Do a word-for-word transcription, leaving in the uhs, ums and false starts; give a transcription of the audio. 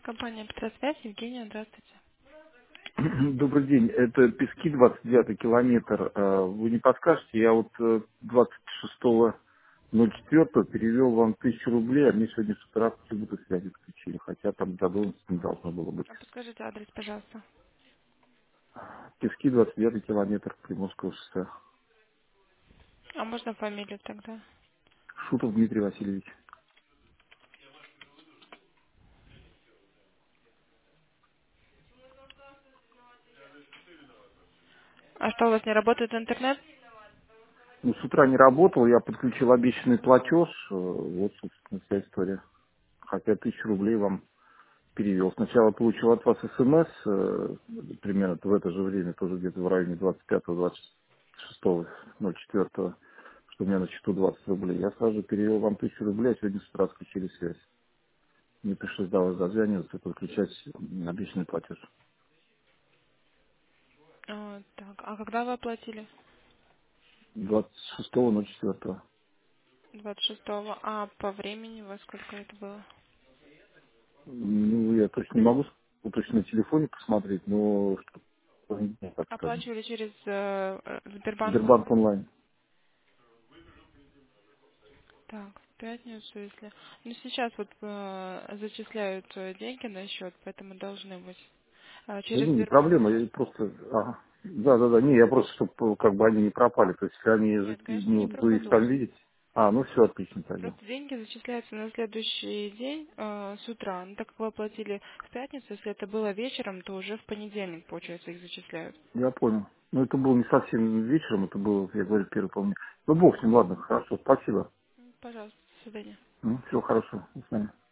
Компания Петросвязь, Евгения, здравствуйте. Добрый день. Это Пески, двадцать девятый километр. Э, Вы не подскажете, я вот э, двадцать шестого ноль четвёртого перевел вам тысячу рублей, а мне сегодня с утра почему-то связь отключили, хотя там задолженность не должно было быть. А подскажите адрес, пожалуйста. Пески, двадцать девятый километр Приморского шоссе. А можно фамилию тогда? Шутов Дмитрий Васильевич. А что, у вас не работает интернет? Ну, с утра не работал, я подключил обещанный платеж. э, Вот, собственно, вся история. Хотя тысячу рублей вам перевел. Сначала получил от вас смс, э, примерно в это же время, тоже где-то в районе двадцать пятого двадцать шестого ноль четвёртого, что у меня на счету двадцать рублей. Я сразу же перевел вам тысячу рублей, а сегодня с утра отключили связь. Мне пришлось до вас дозваниваться и подключать м, обещанный платеж. А, так, а когда вы оплатили? двадцать шестого ноль четвёртого. двадцать шестого. А по времени во сколько это было? Ну, я точно не могу с- точно на телефоне посмотреть, но что так скажем. Оплачивали через э, э, Сбербанк Сбербанк онлайн? онлайн. Так, в пятницу, если... Ну, сейчас вот э, зачисляют э, деньги на счет, поэтому должны быть. А, Да через не, не Сбербанк, проблема, да? я просто, ага. Да, да, да, не, я просто, чтобы как бы они не пропали, то есть если они, Нет, же- конечно, не ну, вы их пропадут. там видите, а, ну все, отлично тогда. Просто деньги зачисляются на следующий день э, с утра. Ну, так как вы оплатили в пятницу, если это было вечером, то уже в понедельник, получается, их зачисляют. Я понял. Ну это было не совсем вечером, это было, я говорю, первый помню. Ну бог с ним, ладно, хорошо, спасибо. Пожалуйста, до свидания. Все хорошо, до свидания.